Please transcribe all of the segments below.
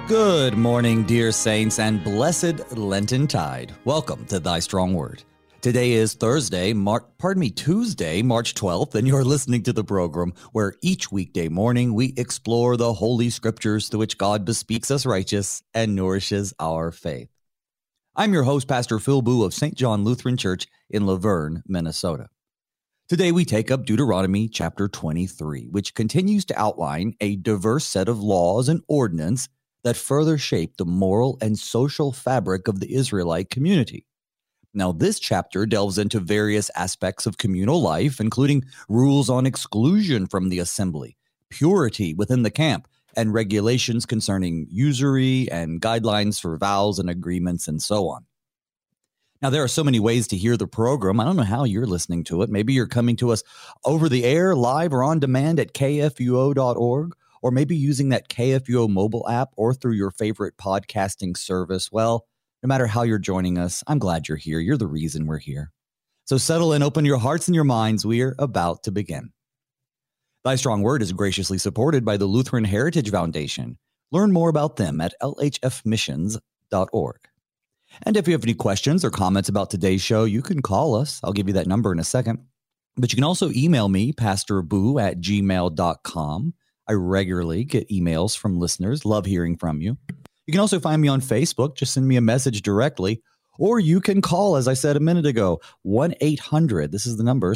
Good morning, dear saints, and blessed Lenten tide. Welcome to Thy Strong Word. Today is Tuesday, March 12th, and you're listening to the program where each weekday morning we explore the Holy Scriptures through which God bespeaks us righteous and nourishes our faith. I'm your host, Pastor Phil Boo of St. John Lutheran Church in Laverne, Minnesota. Today we take up Deuteronomy chapter 23, which continues to outline a diverse set of laws and ordinances that further shape the moral and social fabric of the Israelite community. Now, this chapter delves into various aspects of communal life, including rules on exclusion from the assembly, purity within the camp, and regulations concerning usury and guidelines for vows and agreements and so on. Now, there are so many ways to hear the program. I don't know how you're listening to it. Maybe you're coming to us over the air, live, or on demand at kfuo.org. Or maybe using that KFUO mobile app or through your favorite podcasting service. Well, no matter how you're joining us, I'm glad you're here. You're the reason we're here. So settle in, open your hearts and your minds. We're about to begin. Thy Strong Word is graciously supported by the Lutheran Heritage Foundation. Learn more about them at lhfmissions.org. And if you have any questions or comments about today's show, you can call us. I'll give you that number in a second. But you can also email me, pastorboo@gmail.com. I regularly get emails from listeners. Love hearing from you. You can also find me on Facebook. Just send me a message directly. Or you can call, as I said a minute ago, 1-800, this is the number,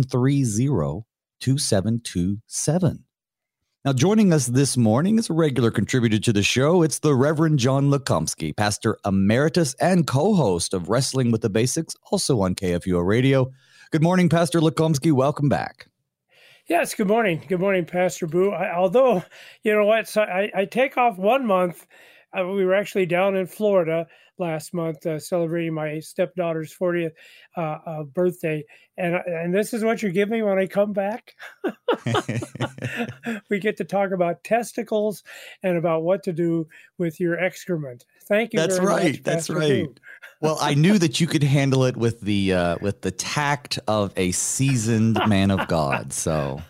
730-2727. Now, joining us this morning is a regular contributor to the show. It's the Reverend John Lukomsky, pastor emeritus and co-host of Wrestling with the Basics, also on KFUO Radio. Good morning, Pastor Lukomsky. Welcome back. Yes, good morning. Good morning, Pastor Boo. Although, you know what, so I take off 1 month. We were actually down in Florida last month celebrating my stepdaughter's 40th birthday. And this is what you give me when I come back? We get to talk about testicles and about what to do with your excrement. Thank you That's very right. much, That's Pastor right. Boo. Well, I knew that you could handle it with the tact of a seasoned man of God. So,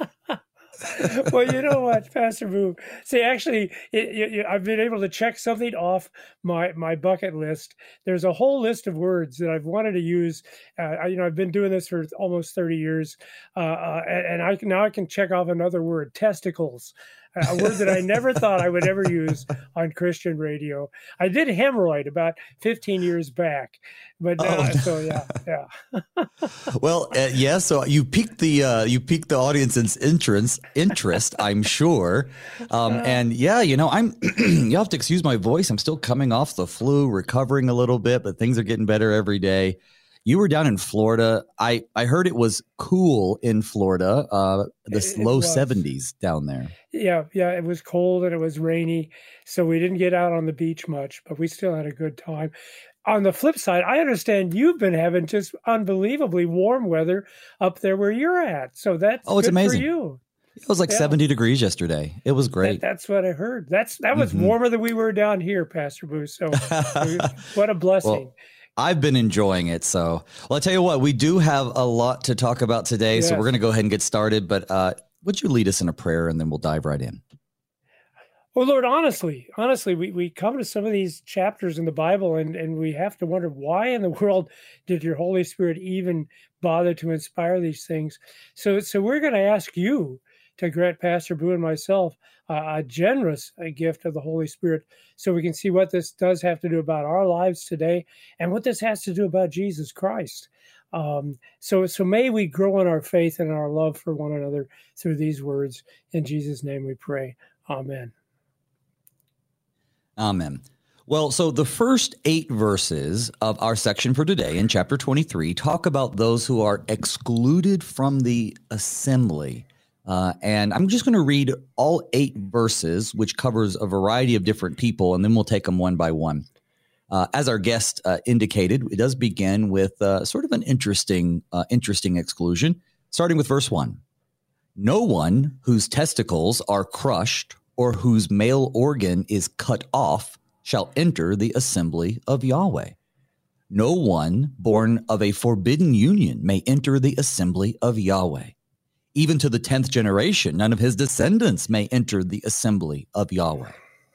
well, you know what, Pastor Boo? See, actually, I've been able to check something off my bucket list. There's a whole list of words that I've wanted to use. I've been doing this for almost 30 years, and I can check off another word: testicles. A word that I never thought I would ever use on Christian radio. I did hemorrhoid about 15 years back, but so yeah. Well, yeah. So you piqued the audience's interest, I'm sure. And yeah, you know, you have to excuse my voice. I'm still coming off the flu, recovering a little bit, but things are getting better every day. You were down in Florida. I heard it was cool in Florida, the low 70s down there. Yeah, it was cold and it was rainy, so we didn't get out on the beach much, but we still had a good time. On the flip side, I understand you've been having just unbelievably warm weather up there where you're at, so that's it's amazing for you. It was like 70 degrees yesterday. It was great. That's what I heard. That was warmer than we were down here, Pastor Boo, so what a blessing. Well, I've been enjoying it. So, I'll tell you what, we do have a lot to talk about today. Yes. So we're going to go ahead and get started. But would you lead us in a prayer and then we'll dive right in? Well, Lord, honestly, we come to some of these chapters in the Bible and we have to wonder, why in the world did your Holy Spirit even bother to inspire these things? So we're going to ask you to grant Pastor Boo and myself a generous gift of the Holy Spirit so we can see what this does have to do about our lives today and what this has to do about Jesus Christ. So may we grow in our faith and our love for one another through these words. In Jesus' name we pray. Amen. Amen. Well, so the first 8 verses of our section for today in chapter 23 talk about those who are excluded from the assembly. And I'm just going to read all 8 verses, which covers a variety of different people, and then we'll take them one by one. As our guest indicated, it does begin with sort of an interesting exclusion, starting with verse 1. No one whose testicles are crushed or whose male organ is cut off shall enter the assembly of Yahweh. No one born of a forbidden union may enter the assembly of Yahweh. Even to the 10th generation, none of his descendants may enter the assembly of Yahweh.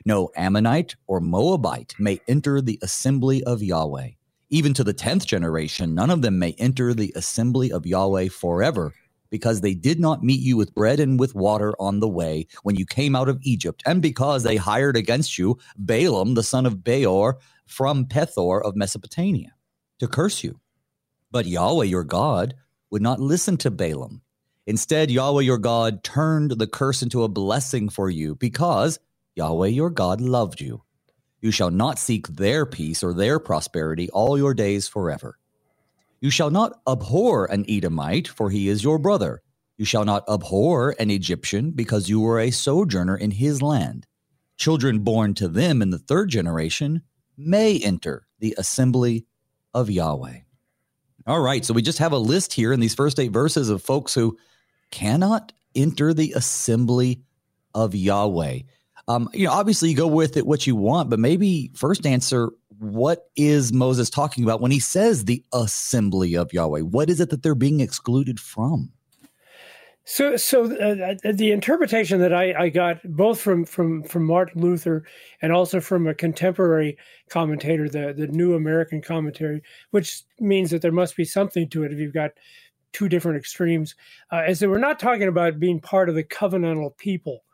No Ammonite or Moabite may enter the assembly of Yahweh. Even to the 10th generation, none of them may enter the assembly of Yahweh forever, because they did not meet you with bread and with water on the way when you came out of Egypt, and because they hired against you Balaam, the son of Beor, from Pethor of Mesopotamia, to curse you. But Yahweh your God would not listen to Balaam. Instead, Yahweh your God turned the curse into a blessing for you, because Yahweh your God loved you. You shall not seek their peace or their prosperity all your days forever. You shall not abhor an Edomite, for he is your brother. You shall not abhor an Egyptian, because you were a sojourner in his land. Children born to them in the 3rd generation may enter the assembly of Yahweh. All right, so we just have a list here in these first 8 verses of folks who cannot enter the assembly of Yahweh. Obviously you go with it what you want, but maybe first answer, what is Moses talking about when he says the assembly of Yahweh? What is it that they're being excluded from? So the interpretation that I got both from Martin Luther and also from a contemporary commentator, the New American Commentary, which means that there must be something to it if you've got two different extremes, is that we're not talking about being part of the covenantal people.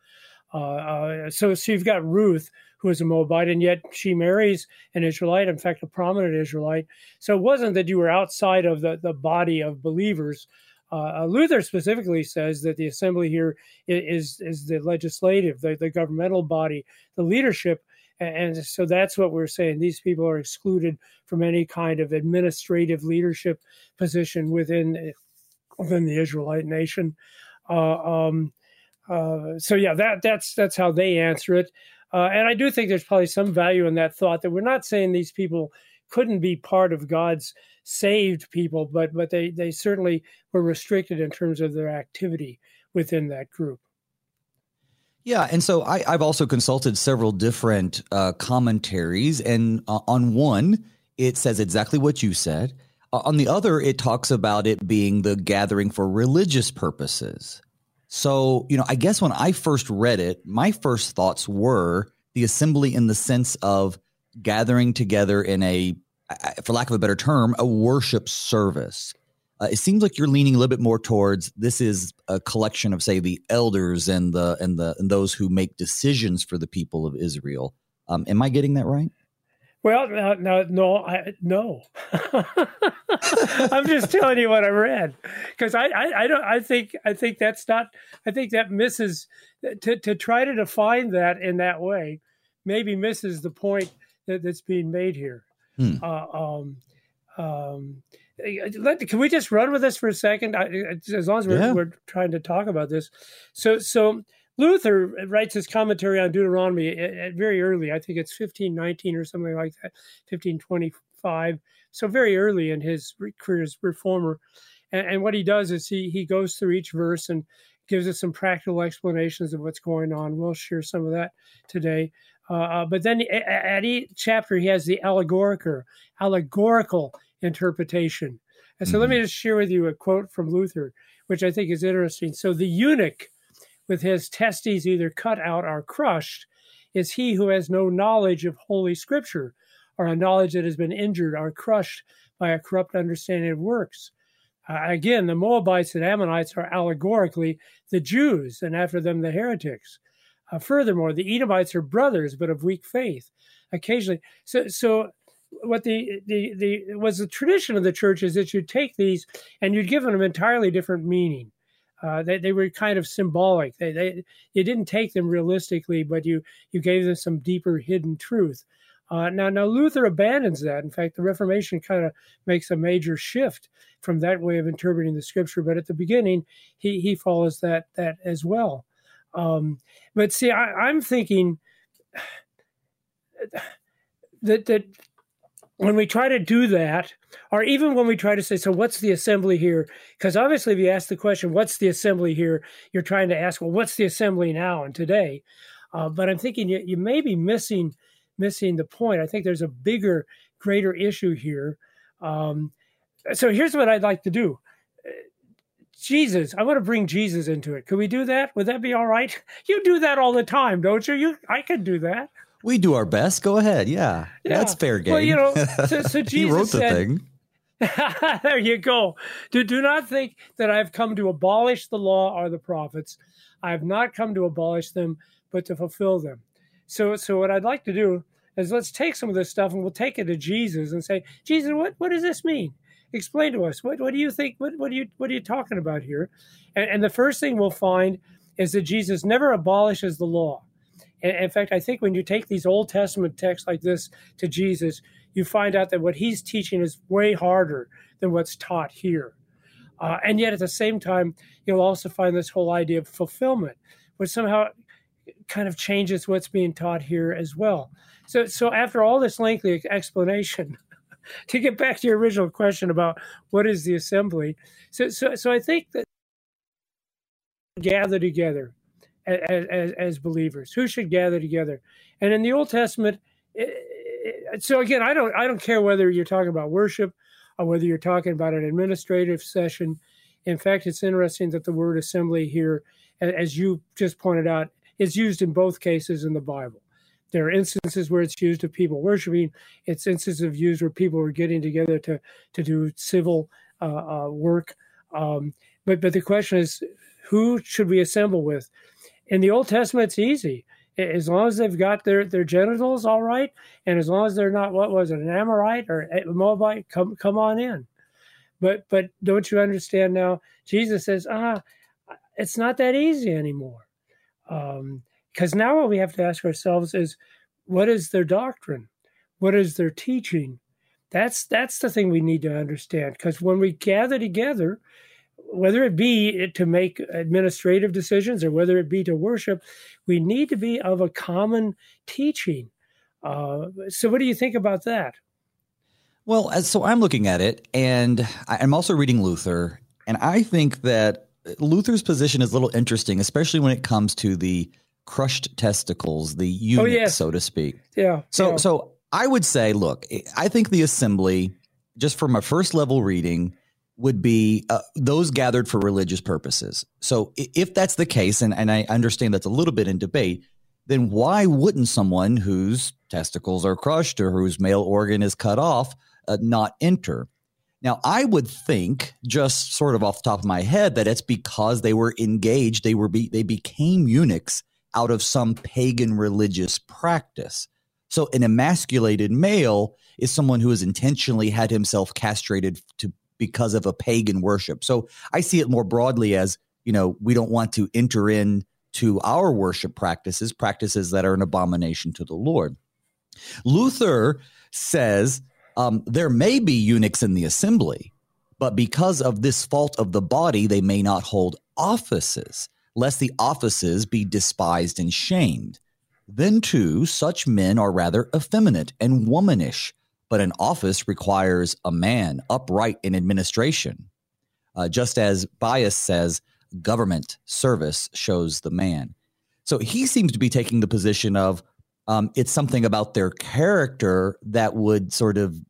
So you've got Ruth, who is a Moabite, and yet she marries an Israelite, in fact, a prominent Israelite. So it wasn't that you were outside of the body of believers. Luther specifically says that the assembly here is the legislative, the governmental body, the leadership. And so that's what we're saying. These people are excluded from any kind of administrative leadership position within the Israelite nation. So that's how they answer it. And I do think there's probably some value in that thought, that we're not saying these people couldn't be part of God's saved people, but they certainly were restricted in terms of their activity within that group. Yeah, and so I've also consulted several different commentaries, and on one, it says exactly what you said. On the other, it talks about it being the gathering for religious purposes. So, I guess when I first read it, my first thoughts were the assembly in the sense of gathering together in a, for lack of a better term, a worship service. It seems like you're leaning a little bit more towards this is a collection of, say, the elders and those who make decisions for the people of Israel. Am I getting that right? Well, no. I'm just telling you what I read, because I think that misses to try to define that in that way, maybe misses the point that's being made here. Can we just run with this for a second? As long as we're trying to talk about this. So Luther writes his commentary on Deuteronomy at very early. I think it's 1519 or something like that, 1525. So very early in his career as reformer. And what he does is he goes through each verse and gives us some practical explanations of what's going on. We'll share some of that today. But then at each chapter, he has the allegorical interpretation. And so let me just share with you a quote from Luther, which I think is interesting. So the eunuch with his testes either cut out or crushed is he who has no knowledge of Holy Scripture, or a knowledge that has been injured or crushed by a corrupt understanding of works. Again, the Moabites and Ammonites are allegorically the Jews, and after them the heretics. Furthermore, the Edomites are brothers, but of weak faith. Occasionally, so what was the tradition of the church is that you'd take these and you'd give them an entirely different meaning. They were kind of symbolic. You didn't take them realistically, but you gave them some deeper hidden truth. Now Luther abandons that. In fact, the Reformation kind of makes a major shift from that way of interpreting the Scripture. But at the beginning, he follows that as well. But see, I'm thinking that when we try to do that, or even when we try to say, so what's the assembly here? Because obviously if you ask the question, what's the assembly here? You're trying to ask, well, what's the assembly now and today? But I'm thinking you may be missing the point. I think there's a bigger, greater issue here. So here's what I'd like to do. Jesus, I want to bring Jesus into it. Could we do that? Would that be all right? You do that all the time, don't you? I could do that. We do our best. Go ahead. Yeah. That's fair game. Well, so Jesus he wrote the thing. There you go. Do not think that I've come to abolish the law or the prophets. I have not come to abolish them, but to fulfill them. So what I'd like to do is let's take some of this stuff and we'll take it to Jesus and say, Jesus, what does this mean? Explain to us. What do you think? What are you talking about here? And the first thing we'll find is that Jesus never abolishes the law. In fact, I think when you take these Old Testament texts like this to Jesus, you find out that what he's teaching is way harder than what's taught here. And yet at the same time, you'll also find this whole idea of fulfillment, which somehow kind of changes what's being taught here as well. So after all this lengthy explanation, to get back to your original question about what is the assembly, so I think that gather together as believers. Who should gather together? And in the Old Testament, so again, I don't care whether you're talking about worship or whether you're talking about an administrative session. In fact, it's interesting that the word assembly here, as you just pointed out, is used in both cases in the Bible. There are instances where it's used of people worshiping. It's instances of use where people are getting together to do civil work. But the question is, who should we assemble with? In the Old Testament, it's easy. As long as they've got their genitals all right, and as long as they're not, what was it, an Amorite or a Moabite, come on in. But don't you understand now? Jesus says, it's not that easy anymore. Because now what we have to ask ourselves is, what is their doctrine? What is their teaching? That's the thing we need to understand. Because when we gather together, whether it be to make administrative decisions or whether it be to worship, we need to be of a common teaching. So what do you think about that? Well, so I'm looking at it, and I'm also reading Luther, and I think that Luther's position is a little interesting, especially when it comes to the crushed testicles, the eunuch, so to speak. Yeah. So I would say, look, I think the assembly, just from a first level reading, would be those gathered for religious purposes. So if that's the case, and I understand that's a little bit in debate, then why wouldn't someone whose testicles are crushed or whose male organ is cut off not enter? Now, I would think, just sort of off the top of my head, that it's because they were engaged, they became eunuchs out of some pagan religious practice. So an emasculated male is someone who has intentionally had himself castrated because of a pagan worship. So I see it more broadly as, we don't want to enter into our worship practices that are an abomination to the Lord. Luther says there may be eunuchs in the assembly, but because of this fault of the body, they may not hold offices, lest the offices be despised and shamed. Then, too, such men are rather effeminate and womanish, but an office requires a man upright in administration. Just as Bias says, government service shows the man. So he seems to be taking the position of it's something about their character that would sort of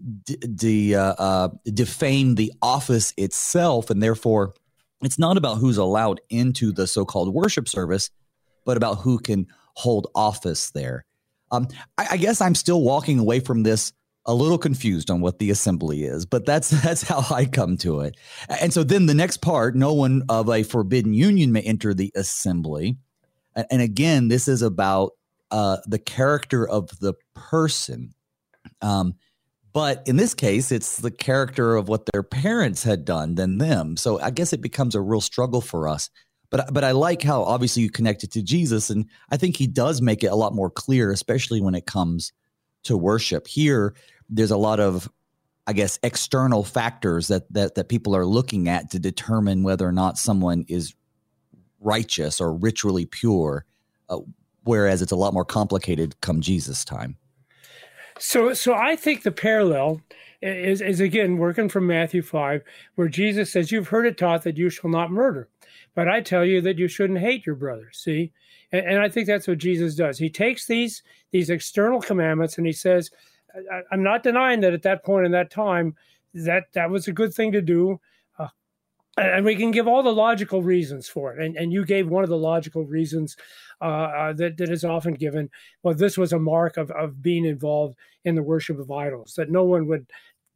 defame the office itself, and therefore it's not about who's allowed into the so-called worship service, but about who can hold office there. I guess I'm still walking away from this a little confused on what the assembly is, but that's how I come to it. And so then the next part, no one of a forbidden union may enter the assembly. And again, this is about the character of the person. But in this case, it's the character of what their parents had done than them. So I guess it becomes a real struggle for us. But I like how obviously you connect it to Jesus, and I think he does make it a lot more clear, especially when it comes to worship. Here, there's a lot of, I guess, external factors that people are looking at to determine whether or not someone is righteous or ritually pure, whereas it's a lot more complicated come Jesus time. So I think the parallel is again working from Matthew 5, where Jesus says, "You've heard it taught that you shall not murder, but I tell you that you shouldn't hate your brother." See, and I think that's what Jesus does. He takes these external commandments and he says, "I'm not denying that at that point in that time that was a good thing to do, And we can give all the logical reasons for it. And you gave one of the logical reasons that is often given. Well, this was a mark of being involved in the worship of idols, that no one would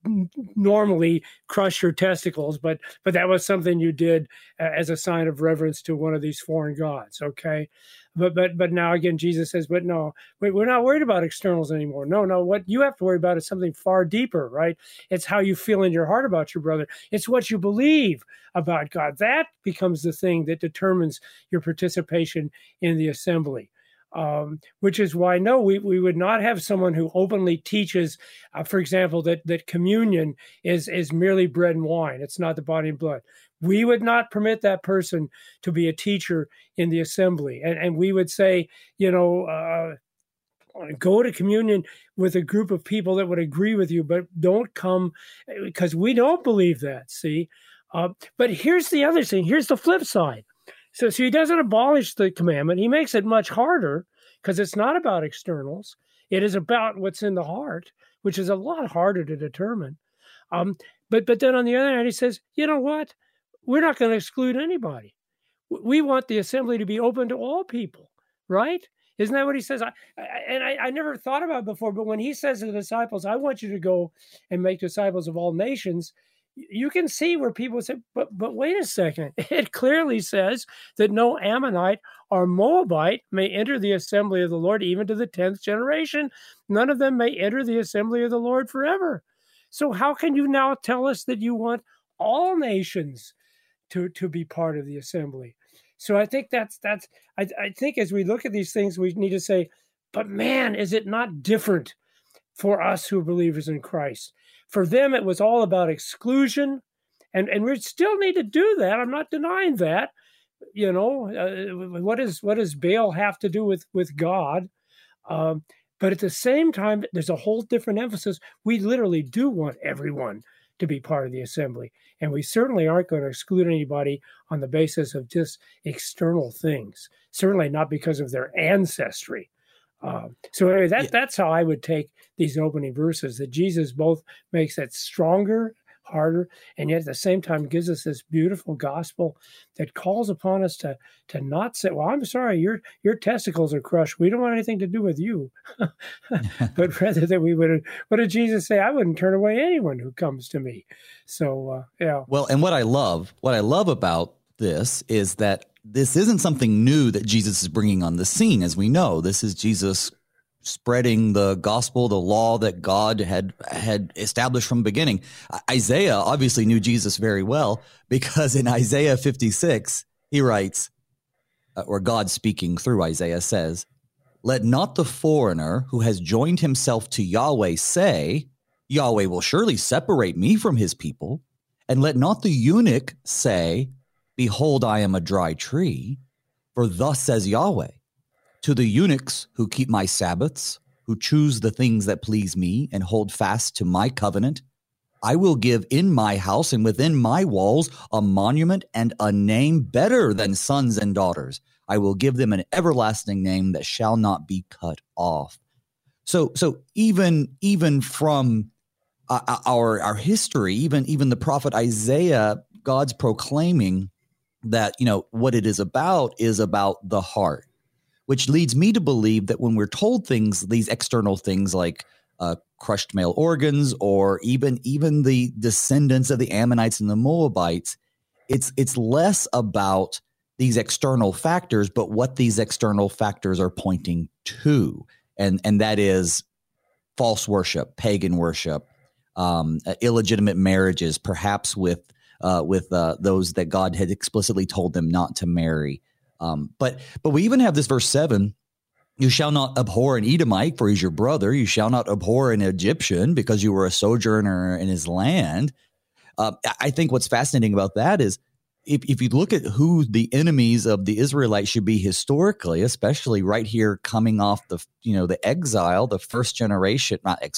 normally crush your testicles, but that was something you did as a sign of reverence to one of these foreign gods. Okay. But now again, Jesus says, but no, we're not worried about externals anymore. No, what you have to worry about is something far deeper, right? It's how you feel in your heart about your brother. It's what you believe about God. That becomes the thing that determines your participation in the assembly. Which is why, no, we would not have someone who openly teaches, for example, that communion is merely bread and wine. It's not the body and blood. We would not permit that person to be a teacher in the assembly. And we would say, go to communion with a group of people that would agree with you, but don't come, because we don't believe that, see? But here's the other thing. Here's the flip side. So he doesn't abolish the commandment. He makes it much harder, because it's not about externals. It is about what's in the heart, which is a lot harder to determine. But then on the other hand, he says, you know what? We're not going to exclude anybody. We want the assembly to be open to all people, right? Isn't that what he says? I never thought about it before, but when he says to the disciples, I want you to go and make disciples of all nations, you can see where people say, but wait a second. It clearly says that no Ammonite or Moabite may enter the assembly of the Lord, even to the 10th generation. None of them may enter the assembly of the Lord forever. So how can you now tell us that you want all nations to be part of the assembly? So I think I think as we look at these things, we need to say, but man, is it not different for us who are believers in Christ? For them, it was all about exclusion, and we still need to do that. I'm not denying that. What does Baal have to do with God? But at the same time, there's a whole different emphasis. We literally do want everyone to be part of the assembly, and we certainly aren't going to exclude anybody on the basis of just external things. Certainly not because of their ancestry. So anyway, that's how I would take these opening verses, that Jesus both makes it stronger, harder, and yet at the same time gives us this beautiful gospel that calls upon us to not say, well, I'm sorry, your testicles are crushed. We don't want anything to do with you. But rather that we would, what did Jesus say? I wouldn't turn away anyone who comes to me. So, yeah. Well, and what I love about this is that this isn't something new that Jesus is bringing on the scene. As we know, this is Jesus spreading the gospel, the law that God had established from the beginning. Isaiah obviously knew Jesus very well, because in Isaiah 56, he writes, or God speaking through Isaiah says, "Let not the foreigner who has joined himself to Yahweh say, Yahweh will surely separate me from his people. And let not the eunuch say, Behold, I am a dry tree. For thus says Yahweh, to the eunuchs who keep my Sabbaths, who choose the things that please me and hold fast to my covenant, I will give in my house and within my walls a monument and a name better than sons and daughters. I will give them an everlasting name that shall not be cut off." So even from our history, even the prophet Isaiah, God's proclaiming that, what it is about the heart, which leads me to believe that when we're told these external things like crushed male organs, or even the descendants of the Ammonites and the Moabites, it's less about these external factors, but what these external factors are pointing to, and that is false worship, pagan worship, illegitimate marriages, perhaps with those that God had explicitly told them not to marry. But we even have this verse 7, "You shall not abhor an Edomite, for he's your brother. You shall not abhor an Egyptian, because you were a sojourner in his land." I think what's fascinating about that is if you look at who the enemies of the Israelites should be historically, especially right here coming off the exile, the first generation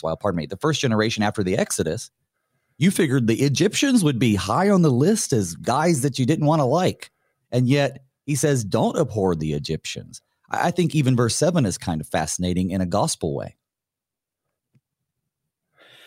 after the Exodus, you figured the Egyptians would be high on the list as guys that you didn't want to like. And yet he says, don't abhor the Egyptians. I think even verse 7 is kind of fascinating in a gospel way.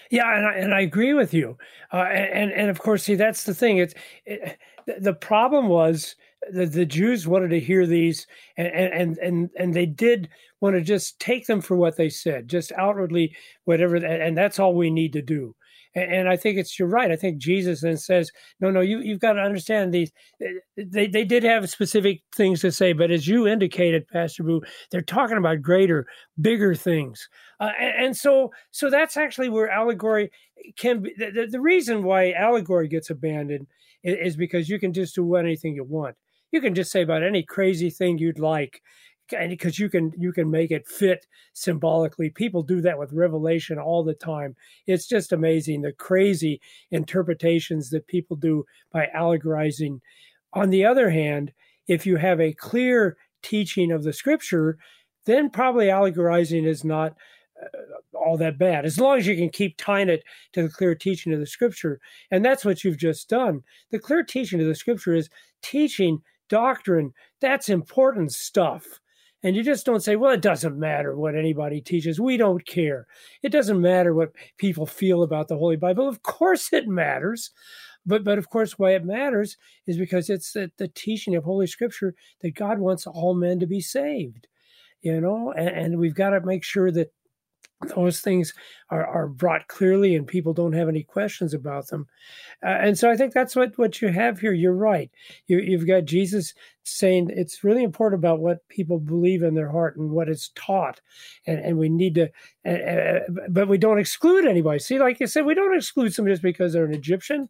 Yeah, and I agree with you. And of course, see, that's the thing. The problem was the Jews wanted to hear these, and they did want to just take them for what they said, just outwardly, whatever, and that's all we need to do. And I think you're right. I think Jesus then says, no, you've got to understand these. They did have specific things to say, but as you indicated, Pastor Boo, they're talking about greater, bigger things. And so that's actually where allegory can be. The reason why allegory gets abandoned is because you can just do anything you want. You can just say about any crazy thing you'd like, and because you can make it fit symbolically. People do that with Revelation all the time. It's just amazing, the crazy interpretations that people do by allegorizing. On the other hand, if you have a clear teaching of the Scripture, then probably allegorizing is not all that bad, as long as you can keep tying it to the clear teaching of the Scripture. And that's what you've just done. The clear teaching of the Scripture is teaching doctrine. That's important stuff. And you just don't say, well, it doesn't matter what anybody teaches. We don't care. It doesn't matter what people feel about the Holy Bible. Of course it matters. But of course, why it matters is because it's the teaching of Holy Scripture that God wants all men to be saved, and we've got to make sure that those things are brought clearly and people don't have any questions about them. And so I think that's what you have here. You're right. You've got Jesus saying it's really important about what people believe in their heart and what is taught. And we need to, but we don't exclude anybody. See, like you said, we don't exclude somebody just because they're an Egyptian.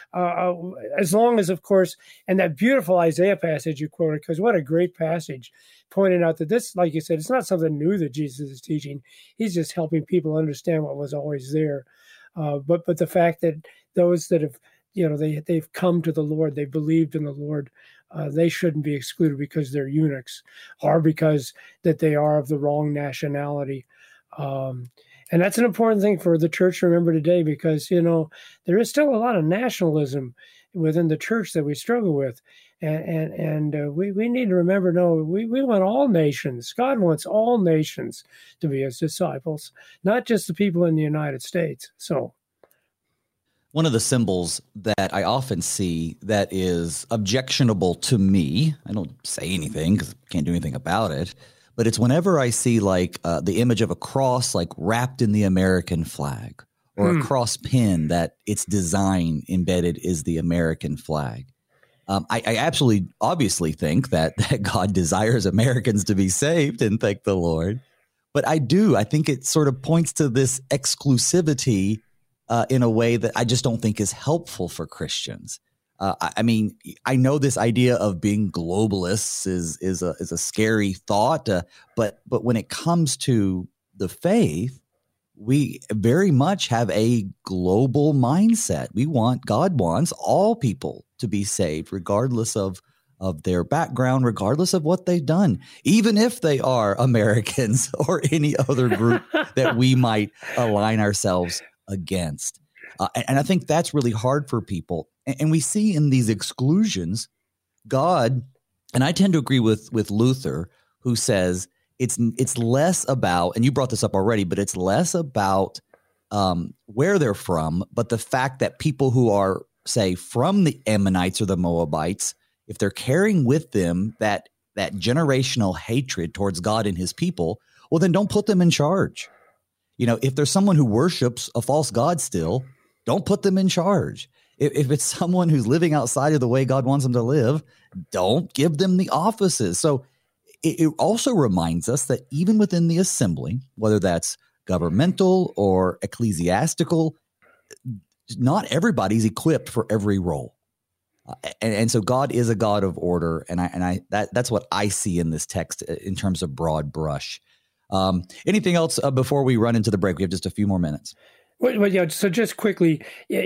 As long as, of course, and that beautiful Isaiah passage you quoted, because what a great passage, pointing out that this, like you said, it's not something new that Jesus is teaching. He's just helping people understand what was always there. But the fact that those that have, they've come to the Lord, they believed in the Lord, they shouldn't be excluded because they're eunuchs or because that they are of the wrong nationality. And that's an important thing for the church to remember today, because, there is still a lot of nationalism within the church that we struggle with. And we need to remember, no, we want all nations. God wants all nations to be his disciples, not just the people in the United States. So one of the symbols that I often see that is objectionable to me, I don't say anything because I can't do anything about it, but it's whenever I see like the image of a cross like wrapped in the American flag, or a cross pin that its design embedded is the American flag. I absolutely, obviously think that God desires Americans to be saved, and thank the Lord. But I think it sort of points to this exclusivity in a way that I just don't think is helpful for Christians. I mean, I know this idea of being globalists is a scary thought, but when it comes to the faith, we very much have a global mindset. God wants all people to be saved, regardless of their background, regardless of what they've done, even if they are Americans or any other group that we might align ourselves against. And I think that's really hard for people. And we see in these exclusions, God, and I tend to agree with Luther, who says, it's less about, and you brought this up already, but it's less about where they're from, but the fact that people who are, say, from the Ammonites or the Moabites, if they're carrying with them that generational hatred towards God and his people, well, then don't put them in charge. If there's someone who worships a false god still, don't put them in charge. If it's someone who's living outside of the way God wants them to live, don't give them the offices. So it also reminds us that even within the assembly, whether that's governmental or ecclesiastical, not everybody's equipped for every role. And so God is a God of order. And that's what I see in this text in terms of broad brush. Anything else before we run into the break? We have just a few more minutes. Well, yeah. So just quickly,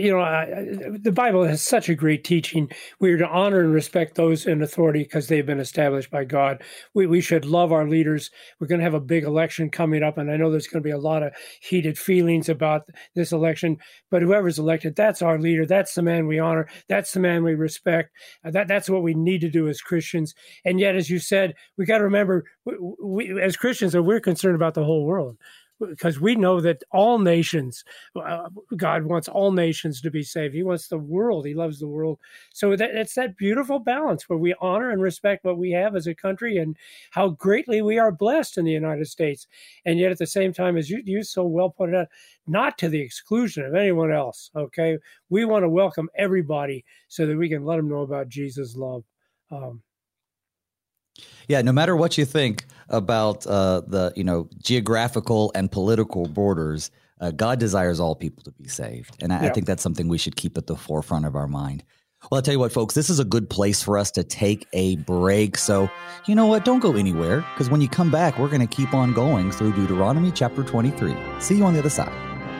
the Bible has such a great teaching. We are to honor and respect those in authority because they've been established by God. We should love our leaders. We're going to have a big election coming up, and I know there's going to be a lot of heated feelings about this election. But whoever's elected, that's our leader. That's the man we honor. That's the man we respect. That's what we need to do as Christians. And yet, as you said, we got to remember, we as Christians, we're concerned about the whole world. because we know that all nations, God wants all nations to be saved. He wants the world. He loves the world. So it's that beautiful balance where we honor and respect what we have as a country and how greatly we are blessed in the United States. And yet at the same time, as you so well pointed out, not to the exclusion of anyone else, okay? We want to welcome everybody so that we can let them know about Jesus' love. Yeah, no matter what you think about the geographical and political borders, God desires all people to be saved. And I think that's something we should keep at the forefront of our mind. Well, I'll tell you what, folks, this is a good place for us to take a break. So, you know what? Don't go anywhere, because when you come back, we're going to keep on going through Deuteronomy chapter 23. See you on the other side.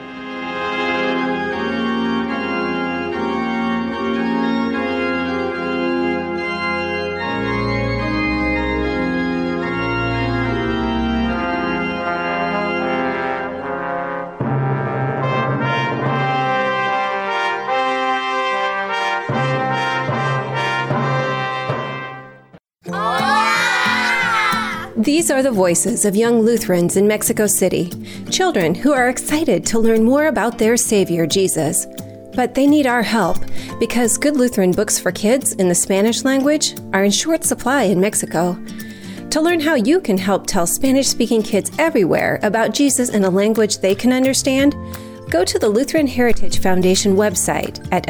These are the voices of young Lutherans in Mexico City, children who are excited to learn more about their Savior, Jesus. But they need our help because good Lutheran books for kids in the Spanish language are in short supply in Mexico. To learn how you can help tell Spanish-speaking kids everywhere about Jesus in a language they can understand, go to the Lutheran Heritage Foundation website at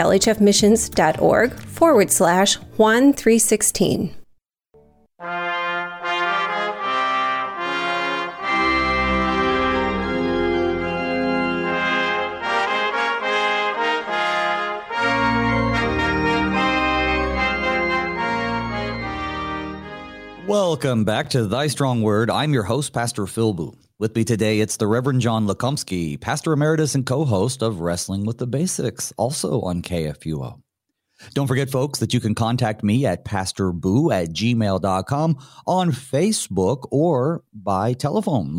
lhfmissions.org/Juan 316. Welcome back to Thy Strong Word. I'm your host, Pastor Phil Boo. With me today, it's the Reverend John Lekumsky, Pastor Emeritus and co-host of Wrestling with the Basics, also on KFUO. Don't forget, folks, that you can contact me at pastorboo@gmail.com, on Facebook, or by telephone,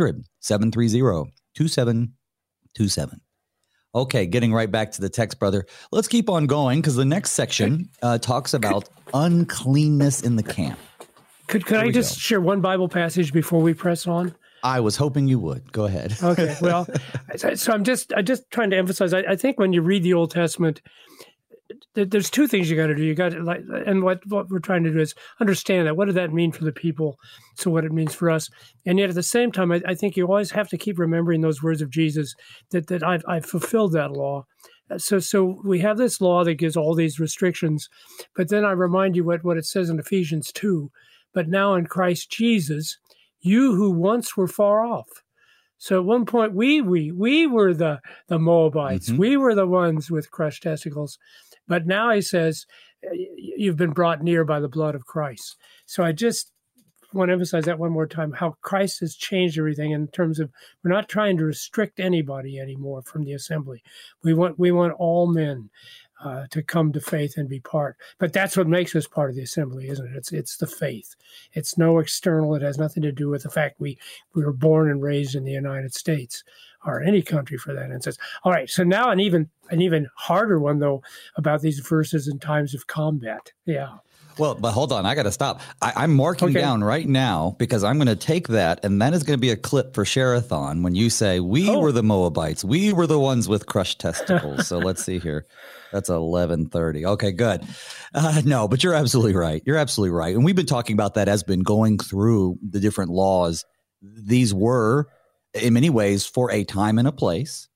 1-800-730-2727. Okay, getting right back to the text, brother. Let's keep on going, because the next section talks about uncleanness in the camp. Could I just share one Bible passage before we press on? I was hoping you would. Go ahead. Okay. Well, so I'm just trying to emphasize. I think when you read the Old Testament, there's two things you got to do. You got to, and what we're trying to do is understand that. What did that mean for the people? So what it means for us, and yet at the same time, I think you always have to keep remembering those words of Jesus that I've fulfilled that law. So we have this law that gives all these restrictions, but then I remind you what it says in Ephesians 2. But now in Christ Jesus, you who once were far off. So at one point, we were the Moabites. Mm-hmm. We were the ones with crushed testicles. But now he says, you've been brought near by the blood of Christ. So I just want to emphasize that one more time, how Christ has changed everything in terms of we're not trying to restrict anybody anymore from the assembly. We want all men to come to faith and be part. But that's what makes us part of the assembly, isn't it? It's the faith. It's no external. It has nothing to do with the fact we were born and raised in the United States or any country for that instance. All right, so now an even harder one, though, about these verses in times of combat. Yeah. Well, but hold on. I got to stop. I'm marking down right now because I'm going to take that, and that is going to be a clip for Share-a-thon when you say, we were the Moabites. We were the ones with crushed testicles. So let's see here. That's 11:30. Okay, good. No, but you're absolutely right. You're absolutely right. And we've been talking about that as been going through the different laws. These were, in many ways, for a time and a place.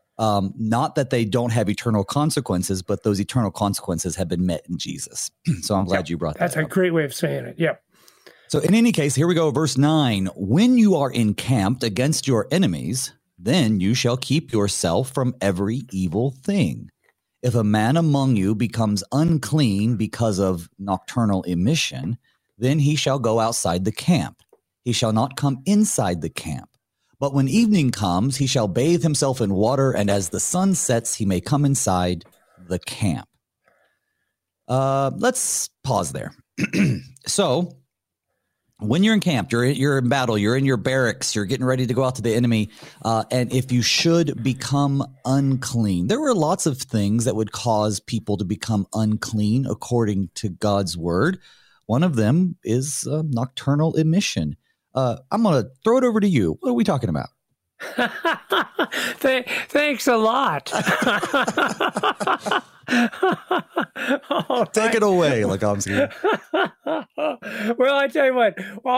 Not that they don't have eternal consequences, but those eternal consequences have been met in Jesus. So I'm glad you brought that up. That's a great way of saying it. Yep. So in any case, here we go. Verse 9, when you are encamped against your enemies, then you shall keep yourself from every evil thing. If a man among you becomes unclean because of nocturnal emission, then he shall go outside the camp. He shall not come inside the camp. But when evening comes, he shall bathe himself in water, and as the sun sets, he may come inside the camp. Let's pause there. So, when you're in camp, you're in battle, you're in your barracks, you're getting ready to go out to the enemy, and if you should become unclean, there were lots of things that would cause people to become unclean according to God's word. One of them is nocturnal emission. I'm going to throw it over to you. What are we talking about? Thanks a lot. Take it away, Lekomsky. Well, I tell you what,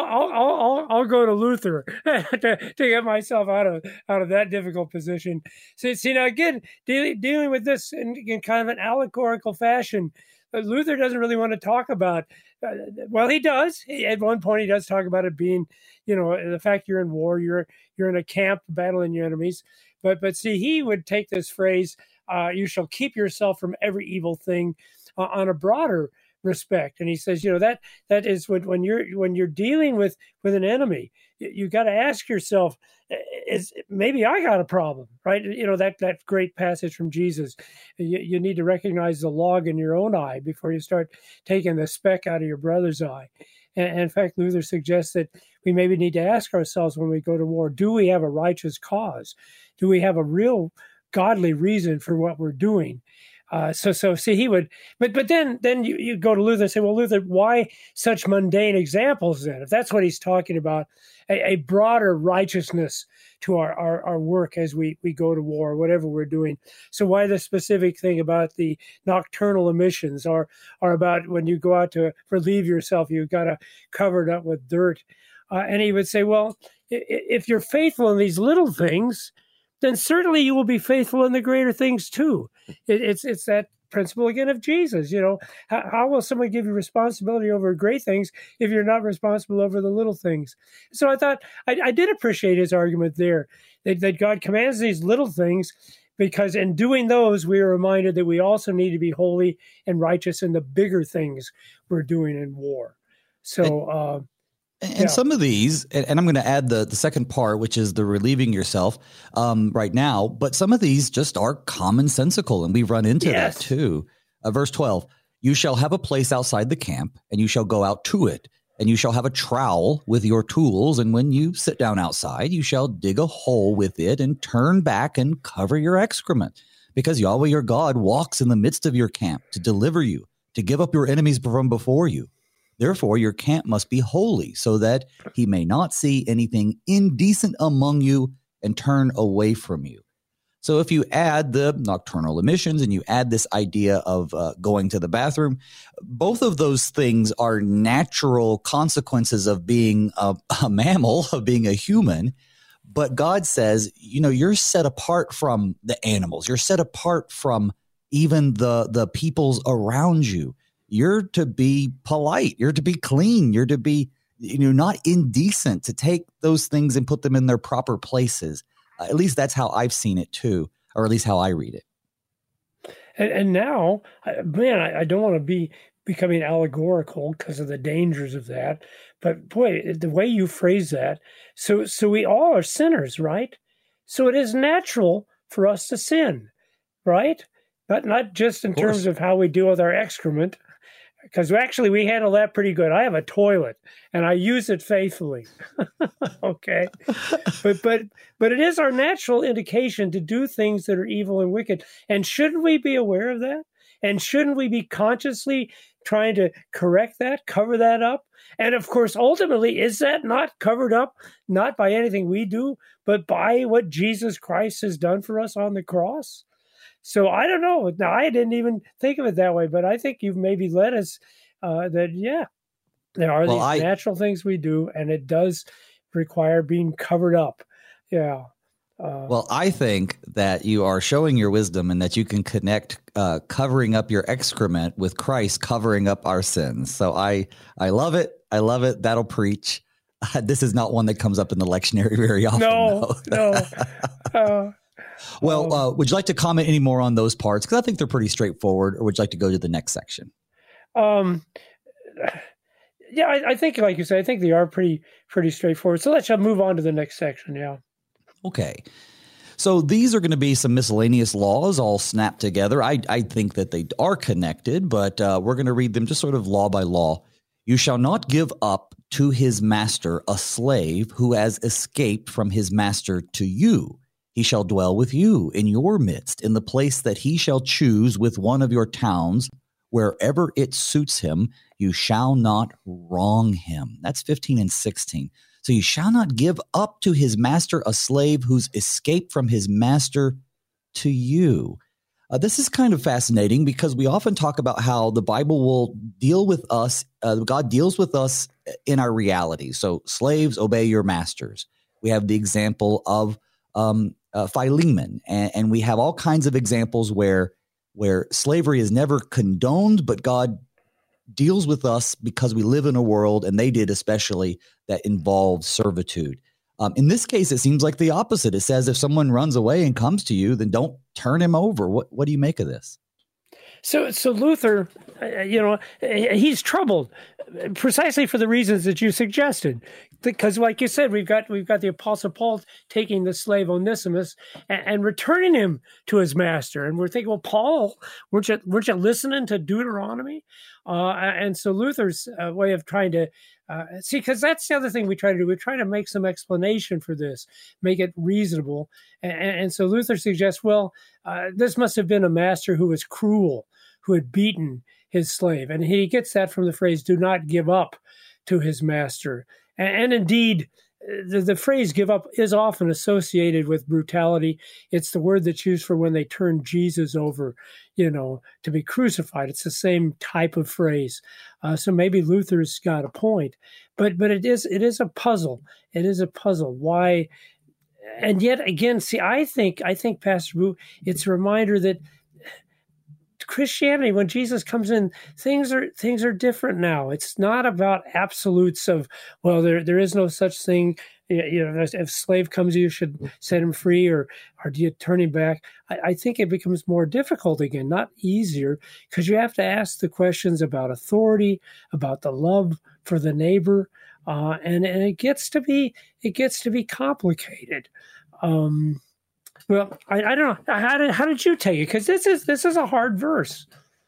I'll go to Luther to get myself out of that difficult position. See now again, dealing with this in kind of an allegorical fashion, Luther doesn't really want to talk about. Well, he does. At one point, he does talk about it being, the fact you're in war, you're in a camp battling your enemies. But see, he would take this phrase, "You shall keep yourself from every evil thing," on a broader respect. And he says, that is when you're dealing with an enemy, you got to ask yourself, is maybe I got a problem, right? That great passage from Jesus. You need to recognize the log in your own eye before you start taking the speck out of your brother's eye. And in fact, Luther suggests that we maybe need to ask ourselves when we go to war, do we have a righteous cause? Do we have a real godly reason for what we're doing? So see, he would, but then you go to Luther and say, well, Luther, why such mundane examples then? If that's what he's talking about, a broader righteousness to our work as we go to war, whatever we're doing. So why the specific thing about the nocturnal emissions or about when you go out to relieve yourself, you've got to cover it up with dirt. And he would say, well, if you're faithful in these little things, then certainly you will be faithful in the greater things too. It's that principle again of Jesus. How will someone give you responsibility over great things if you're not responsible over the little things? So I thought I did appreciate his argument there that God commands these little things because in doing those, we are reminded that we also need to be holy and righteous in the bigger things we're doing in war. So, and some of these, and I'm going to add the second part, which is the relieving yourself right now. But some of these just are commonsensical, and we run into that too. Verse 12, you shall have a place outside the camp, and you shall go out to it, and you shall have a trowel with your tools. And when you sit down outside, you shall dig a hole with it and turn back and cover your excrement, because Yahweh your God walks in the midst of your camp to deliver you, to give up your enemies from before you. Therefore, your camp must be holy, so that he may not see anything indecent among you and turn away from you. So if you add the nocturnal emissions and you add this idea of going to the bathroom, both of those things are natural consequences of being a mammal, of being a human. But God says, you're set apart from the animals. You're set apart from even the peoples around you. You're to be polite. You're to be clean. You're to be, not indecent, to take those things and put them in their proper places. At least that's how I've seen it too, or at least how I read it. And now, man, I don't want to be becoming allegorical because of the dangers of that. But boy, the way you phrase that, so we all are sinners, right? So it is natural for us to sin, right? But not just in terms of how we deal with our excrement, because actually we handle that pretty good. I have a toilet and I use it faithfully. Okay. But it is our natural indication to do things that are evil and wicked. And shouldn't we be aware of that? And shouldn't we be consciously trying to correct that, cover that up? And of course, ultimately, is that not covered up, not by anything we do, but by what Jesus Christ has done for us on the cross? So I don't know. Now, I didn't even think of it that way, but I think you've maybe led us there are these natural things we do, and it does require being covered up. Yeah. Well, I think that you are showing your wisdom and that you can connect covering up your excrement with Christ covering up our sins. So I love it. I love it. That'll preach. This is not one that comes up in the lectionary very often. No. Would you like to comment any more on those parts? Because I think they're pretty straightforward. Or would you like to go to the next section? Yeah, I think, like you said, I think they are pretty straightforward. So let's move on to the next section. Yeah. Okay. So these are going to be some miscellaneous laws all snapped together. I think that they are connected, but we're going to read them just sort of law by law. You shall not give up to his master a slave who has escaped from his master to you. He shall dwell with you in your midst, in the place that he shall choose with one of your towns, wherever it suits him. You shall not wrong him. That's 15 and 16. So you shall not give up to his master a slave who's escaped from his master to you. This is kind of fascinating because we often talk about how the Bible will deal with us. God deals with us in our reality. So slaves, obey your masters. We have the example of Philemon, and we have all kinds of examples where slavery is never condoned, but God deals with us because we live in a world, and they did especially, that involves servitude. In this case, it seems like the opposite. It says if someone runs away and comes to you, then don't turn him over. What do you make of this? So Luther, he's troubled precisely for the reasons that you suggested. Because, like you said, we've got the Apostle Paul taking the slave Onesimus and returning him to his master, and we're thinking, well, Paul, weren't you listening to Deuteronomy? And so Luther's way of trying to see, because that's the other thing we try to do. We try to make some explanation for this, make it reasonable. And so Luther suggests, well, this must have been a master who was cruel, who had beaten his slave. And he gets that from the phrase, do not give up to his master. And indeed, the phrase give up is often associated with brutality. It's the word that's used for when they turn Jesus over, to be crucified. It's the same type of phrase. So maybe Luther's got a point, but it is a puzzle. It is a puzzle. Why? And yet again, see, I think Pastor Boo, it's a reminder that Christianity, when Jesus comes in, things are different now. It's not about absolutes of, well, there is no such thing. If a slave comes, you should set him free, or do you turn him back? I think it becomes more difficult again, not easier, because you have to ask the questions about authority, about the love for the neighbor, and it gets to be complicated. Well, I don't know. How did you take it? Because this is a hard verse.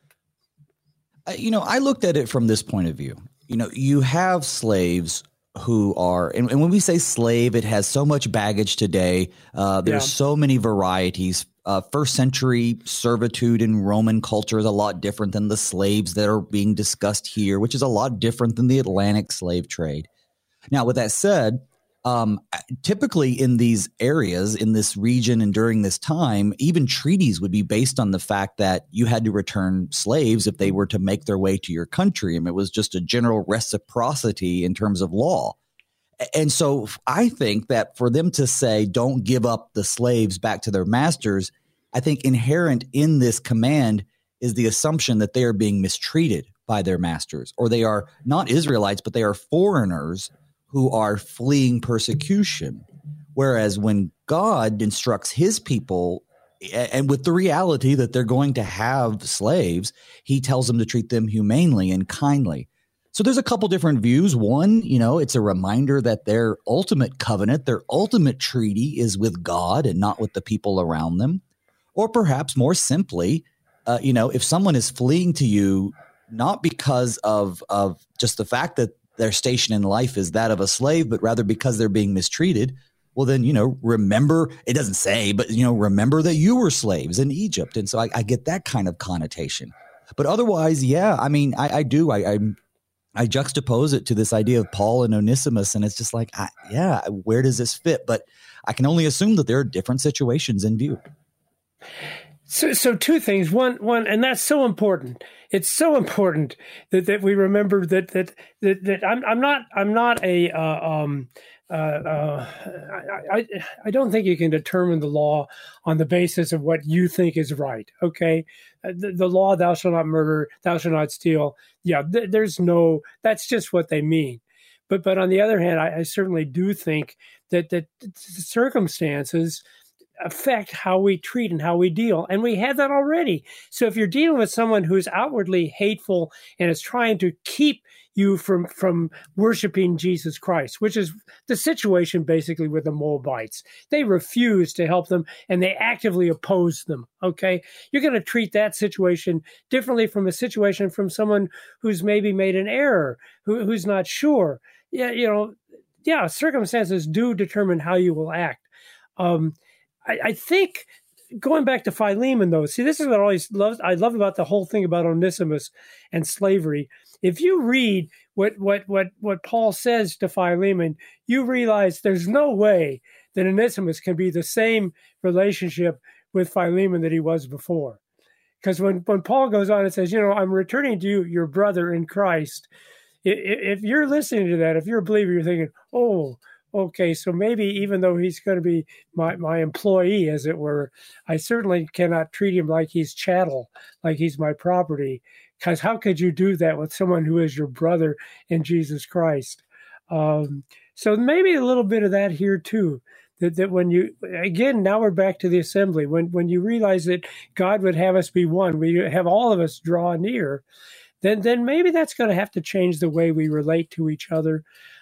I looked at it from this point of view. You have slaves who are, and when we say slave, it has so much baggage today. There's so many varieties. First century servitude in Roman culture is a lot different than the slaves that are being discussed here, which is a lot different than the Atlantic slave trade. Now, with that said, typically in these areas, in this region and during this time, even treaties would be based on the fact that you had to return slaves if they were to make their way to your country. And it was just a general reciprocity in terms of law. And so I think that for them to say, don't give up the slaves back to their masters, I think inherent in this command is the assumption that they are being mistreated by their masters, or they are not Israelites, but they are foreigners who are fleeing persecution. Whereas when God instructs his people, and with the reality that they're going to have slaves, he tells them to treat them humanely and kindly. So there's a couple different views. One, it's a reminder that their ultimate covenant, their ultimate treaty is with God and not with the people around them. Or perhaps more simply, if someone is fleeing to you, not because of just the fact that their station in life is that of a slave, but rather because they're being mistreated, well, then, remember, it doesn't say, but, remember that you were slaves in Egypt. And so I get that kind of connotation. But otherwise, I do. I juxtapose it to this idea of Paul and Onesimus, and it's just like, where does this fit? But I can only assume that there are different situations in view. So two things. One, and that's so important. It's so important that we remember that I'm not a I don't think you can determine the law on the basis of what you think is right. Okay, the law, thou shalt not murder, thou shalt not steal. Yeah, that's just what they mean. But on the other hand, I certainly do think that the circumstances affect how we treat and how we deal. And we have that already. So if you're dealing with someone who's outwardly hateful and is trying to keep you from worshiping Jesus Christ, which is the situation basically with the Moabites. They refuse to help them and they actively oppose them. Okay. You're going to treat that situation differently from a situation from someone who's maybe made an error, who's not sure. Circumstances do determine how you will act. I think going back to Philemon, though, see, this is what I love about the whole thing about Onesimus and slavery if you read what Paul says to Philemon, you realize there's no way that Onesimus can be the same relationship with Philemon that he was before. Because when Paul goes on and says, I'm returning to you, your brother in Christ, if you're listening to that, if you're a believer, you're thinking, oh, okay, so maybe even though he's going to be my employee, as it were, I certainly cannot treat him like he's chattel, like he's my property. Because how could you do that with someone who is your brother in Jesus Christ? So maybe a little bit of that here too. That when you, again, now we're back to the assembly. When you realize that God would have us be one, we have all of us draw near, then maybe that's going to have to change the way we relate to each other.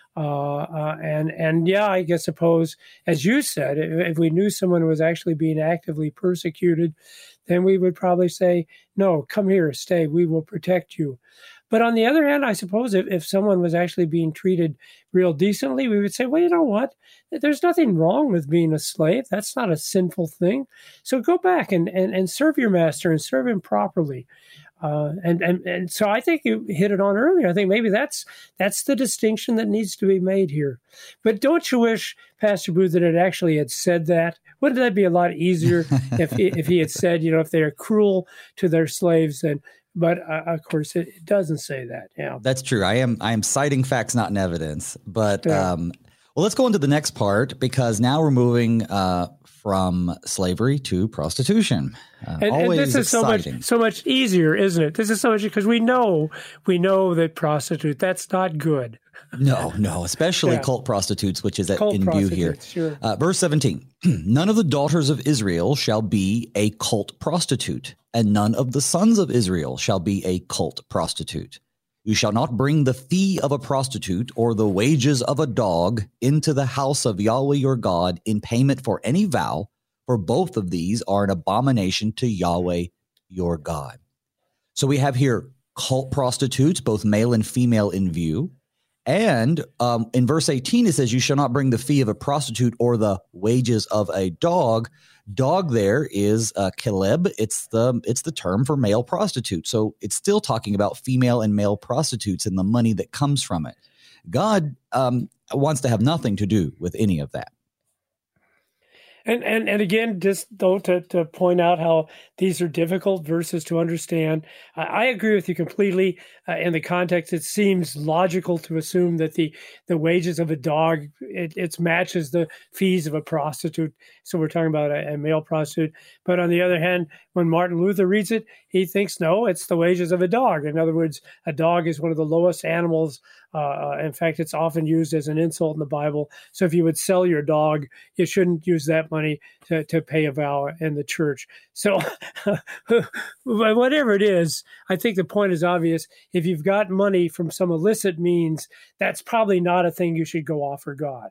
And yeah, I suppose, as you said, if we knew someone was actually being actively persecuted, then we would probably say, no, come here, stay, we will protect you. But on the other hand, I suppose if someone was actually being treated real decently, we would say, well, you know what? There's nothing wrong with being a slave. That's not a sinful thing. So go back and serve your master and serve him properly. And so I think you hit it on earlier. I think maybe that's the distinction that needs to be made here. But don't you wish, Pastor Booth, that it actually had said that? Wouldn't that be a lot easier if he had said, if they are cruel to their slaves? But of course, it doesn't say that. Yeah, that's true. I am citing facts, not in evidence. But well, let's go into the next part, because now we're moving from slavery to prostitution. And this is so much easier, isn't it? This is so much because we know that prostitute, that's not good. No, especially cult prostitutes, which is in view here. Sure. Verse 17, none of the daughters of Israel shall be a cult prostitute, and none of the sons of Israel shall be a cult prostitute. You shall not bring the fee of a prostitute or the wages of a dog into the house of Yahweh your God in payment for any vow, for both of these are an abomination to Yahweh your God. So we have here cult prostitutes, both male and female, in view. And in verse 18, it says, you shall not bring the fee of a prostitute or the wages of a dog. Dog there is keleb. It's the term for male prostitute. So it's still talking about female and male prostitutes and the money that comes from it. God wants to have nothing to do with any of that. And again, just though to point out how these are difficult verses to understand, I agree with you completely. In the context, it seems logical to assume that the wages of a dog, it matches the fees of a prostitute. So we're talking about a male prostitute. But on the other hand, when Martin Luther reads it, he thinks, no, it's the wages of a dog. In other words, a dog is one of the lowest animals. In fact, it's often used as an insult in the Bible. So if you would sell your dog, you shouldn't use that money to pay a vow in the church. So whatever it is, I think the point is obvious. If you've got money from some illicit means, that's probably not a thing you should go offer God.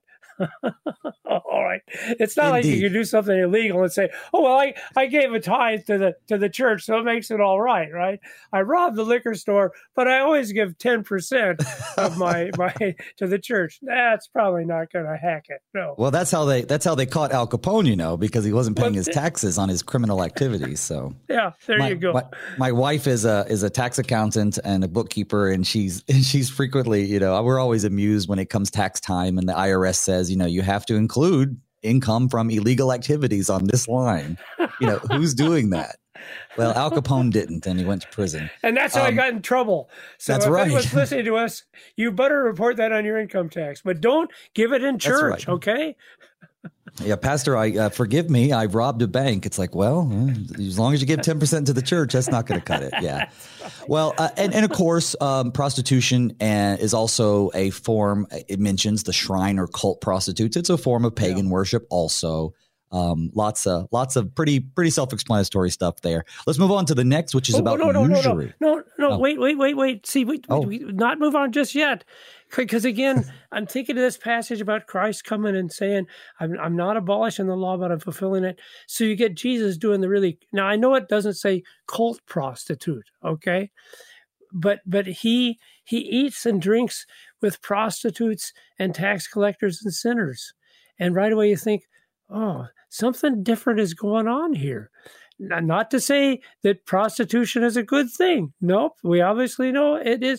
All right. It's not like you can do something illegal and say, oh, well, I gave a tithe to the church, so it makes it all right, right? I robbed the liquor store, but I always give 10% of my to the church. That's probably not going to hack it. No. Well, that's how they caught Al Capone, because he wasn't paying his taxes on his criminal activities. So yeah, you go. My wife is a tax accountant and a bookkeeper, and she's frequently, we're always amused when it comes tax time and the IRS says, you have to include income from illegal activities on this line. Who's doing that? Well, Al Capone didn't, and he went to prison. And that's how he got in trouble. So that's if right. anyone's listening to us, you better report that on your income tax, but don't give it in church, right. Okay? Yeah, Pastor, forgive me. I robbed a bank. It's like, well, as long as you give 10% to the church, that's not going to cut it. Yeah. Well, and of course, prostitution is also a form. It mentions the shrine or cult prostitutes. It's a form of pagan worship also. Lots of pretty self-explanatory stuff there. Let's move on to the next, which is about usury. No. Wait. See, we not move on just yet. Because again, I'm thinking of this passage about Christ coming and saying, I'm not abolishing the law, but I'm fulfilling it. So you get Jesus doing now I know it doesn't say cult prostitute, okay? But he eats and drinks with prostitutes and tax collectors and sinners. And right away you think, oh, something different is going on here. Not to say that prostitution is a good thing. Nope. We obviously know it is.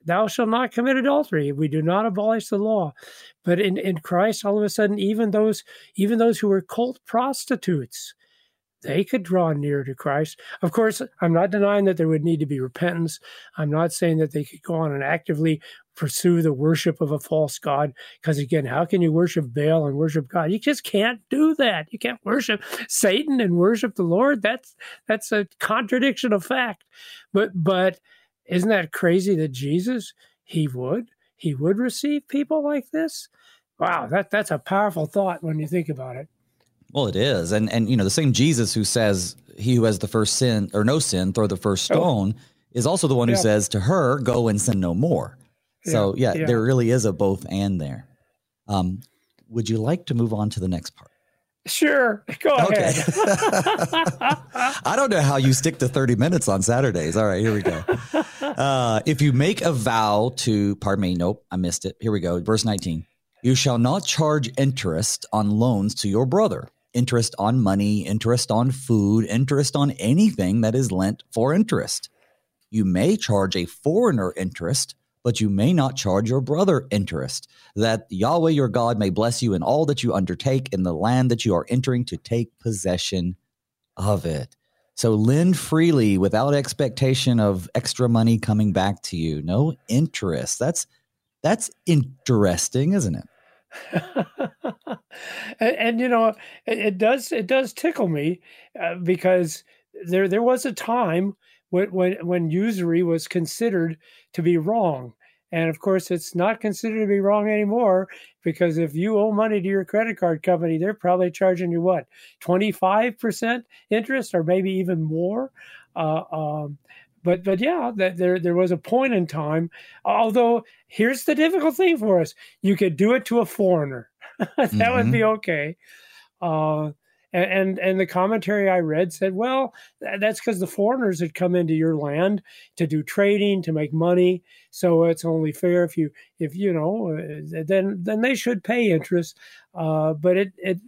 thou shalt not commit adultery. We do not abolish the law. But in Christ, all of a sudden, even those who were cult prostitutes, they could draw near to Christ. Of course, I'm not denying that there would need to be repentance. I'm not saying that they could go on and actively pursue the worship of a false god. Because again, how can you worship Baal and worship God? You just can't do that. You can't worship Satan and worship the Lord. That's a contradiction of fact. But isn't that crazy that Jesus, he would receive people like this? Wow, that's a powerful thought when you think about it. Well, it is. And the same Jesus who says, he who has the first sin or no sin, throw the first stone, is also the one who says to her, go and sin no more. So, there really is a both and there. Would you like to move on to the next part? Sure. Go ahead. I don't know how you stick to 30 minutes on Saturdays. All right, here we go. If you make a vow to, I missed it. Here we go. Verse 19. You shall not charge interest on loans to your brother. Interest on money, interest on food, interest on anything that is lent for interest. You may charge a foreigner interest, but you may not charge your brother interest, that Yahweh your God may bless you in all that you undertake in the land that you are entering to take possession of it. So lend freely without expectation of extra money coming back to you. No interest. That's interesting, isn't it? and it does tickle me because there was a time when usury was considered to be wrong. And of course, it's not considered to be wrong anymore, because if you owe money to your credit card company, they're probably charging you 25% interest or maybe even more. But yeah, there was a point in time, although here's the difficult thing for us. You could do it to a foreigner. That would be okay. And the commentary I read said, well, that's because the foreigners had come into your land to do trading, to make money. So it's only fair if then they should pay interest. But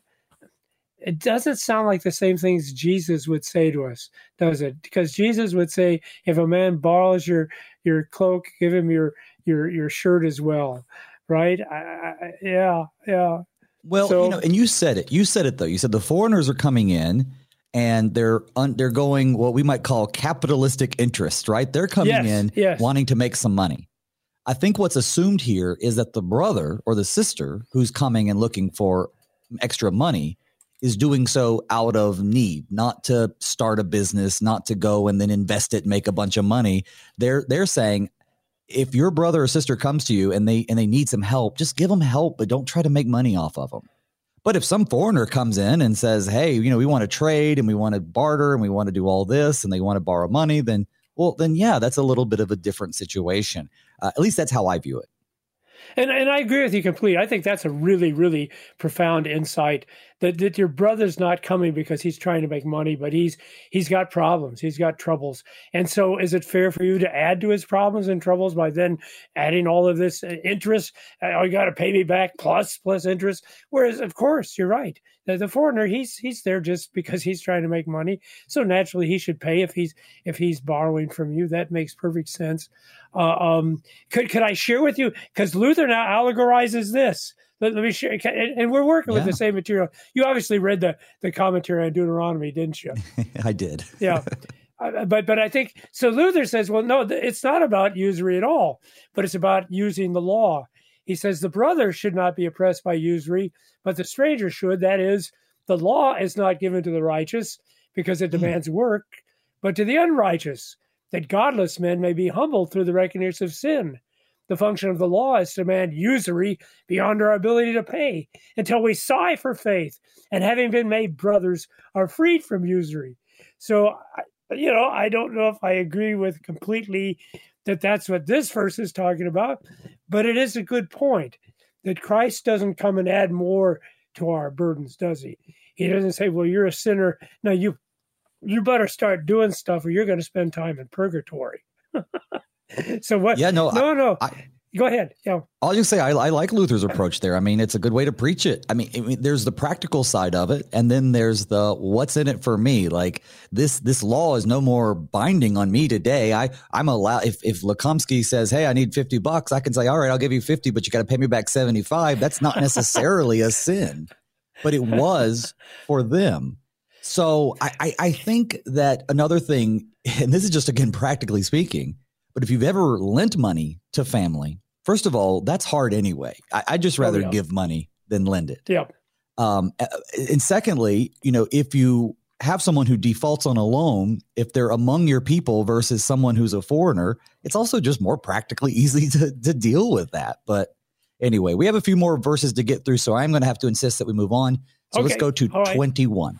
it doesn't sound like the same things Jesus would say to us, does it? Because Jesus would say, if a man borrows your cloak, give him your shirt as well, right? Yeah. Well, and you said it. You said it though. You said the foreigners are coming in, and they're going what we might call capitalistic interest, right? They're coming in wanting to make some money. I think what's assumed here is that the brother or the sister who's coming and looking for extra money is doing so out of need, not to start a business, not to go and then invest it and make a bunch of money. They're saying, if your brother or sister comes to you and they need some help, just give them help, but don't try to make money off of them. But if some foreigner comes in and says, hey, we want to trade and we want to barter and we want to do all this and they want to borrow money, then yeah, that's a little bit of a different situation. At least that's how I view it. And I agree with you completely. I think that's a really, really profound insight, that your brother's not coming because he's trying to make money, but he's got problems, he's got troubles. And so is it fair for you to add to his problems and troubles by then adding all of this interest? You got to pay me back plus interest. Whereas, of course, you're right. The foreigner, he's there just because he's trying to make money. So naturally, he should pay if he's borrowing from you. That makes perfect sense. Could I share with you? Because Luther now allegorizes this. Let me share, and we're working with the same material. You obviously read the commentary on Deuteronomy, didn't you? I did. Yeah. But I think, so Luther says, well, no, it's not about usury at all, but it's about using the law. He says the brother should not be oppressed by usury, but the stranger should. That is, the law is not given to the righteous because it demands work, but to the unrighteous, that godless men may be humbled through the recognition of sin. The function of the law is to demand usury beyond our ability to pay until we sigh for faith, and having been made brothers, are freed from usury. So, I don't know if I agree with completely that that's what this verse is talking about, but it is a good point that Christ doesn't come and add more to our burdens, does he? He doesn't say, well, you're a sinner. Now you better start doing stuff or you're going to spend time in purgatory. So what? Yeah, no. Go Go ahead. Yeah. I'll just say I like Luther's approach there. I mean, it's a good way to preach it. I mean, there's the practical side of it, and then there's the what's in it for me. Like this law is no more binding on me today. I'm allowed, if Lukomsky says, hey, I need $50, I can say, all right, I'll give you 50, but you got to pay me back 75. That's not necessarily a sin, but it was for them. So I think that another thing, and this is just, again, practically speaking, but if you've ever lent money to family, first of all, that's hard anyway. I'd just rather give money than lend it. Yeah. And secondly, if you have someone who defaults on a loan, if they're among your people versus someone who's a foreigner, it's also just more practically easy to deal with that. But anyway, we have a few more verses to get through, so I'm going to have to insist that we move on. So let's go to 21.